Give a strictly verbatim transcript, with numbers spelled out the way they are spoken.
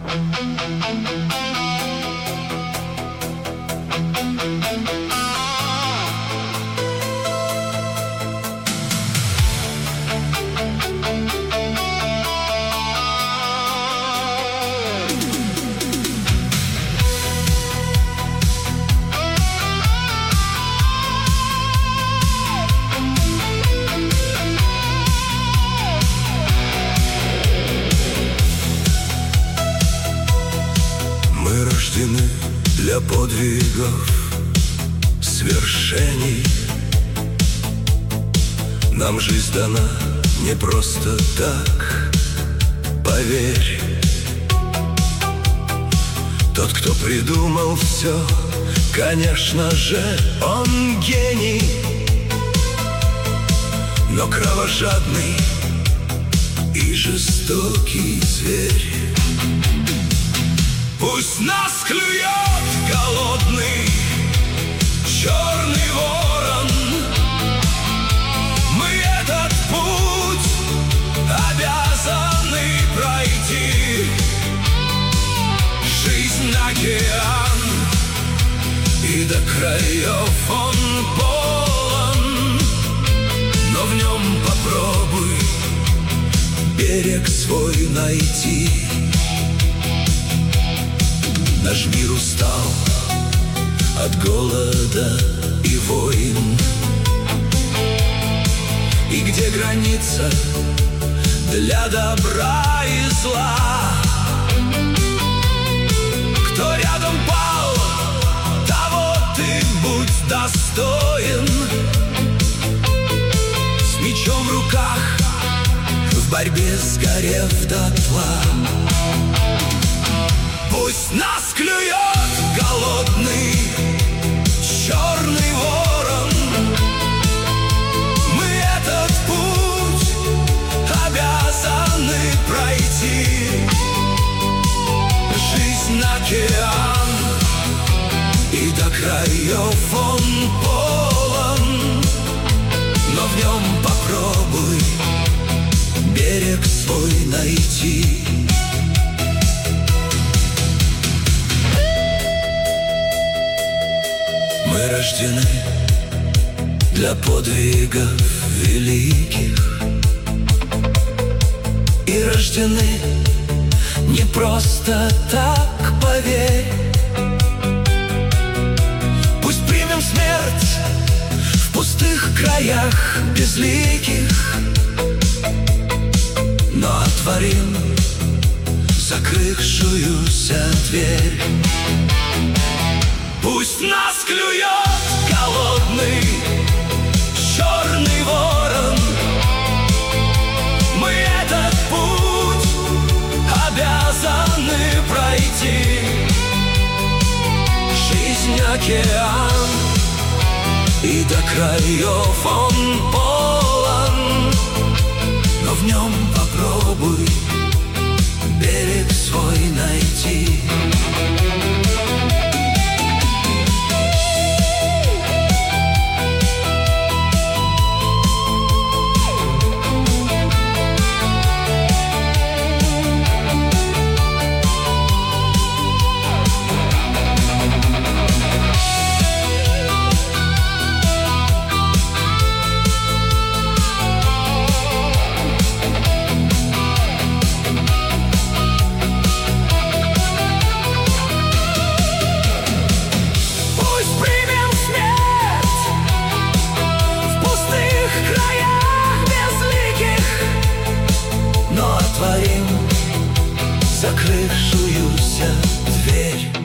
Мы рождены для подвигов, свершений. Нам жизнь дана не просто так, поверь. Тот, кто придумал все, конечно же, он гений, но кровожадный и жестокий зверь. Пусть нас клюет голодный черный ворон, мы этот путь обязаны пройти. Жизнь океан, и до краев он полон, но в нем попробуй берег свой найти. Наш мир устал от голода и войн, и где граница для добра и зла? Кто рядом пал, того ты будь достоин. С мечом в руках, в борьбе сгорев дотла. Пусть нас клюет голодный черный ворон, мы этот путь обязаны пройти. Жизнь океан, и до краев он полон, но в нем попробуй берег свой найти. Мы рождены для подвигов великих и рождены не просто так, поверь. Пусть примем смерть в пустых краях безликих, но отворим закрывшуюся дверь. Пусть нас клюет голодный черный ворон, мы этот путь обязаны пройти. Жизнь океан, и до краев он полон, но в нем попробуй берег свой найти. Закрывшуюся дверь.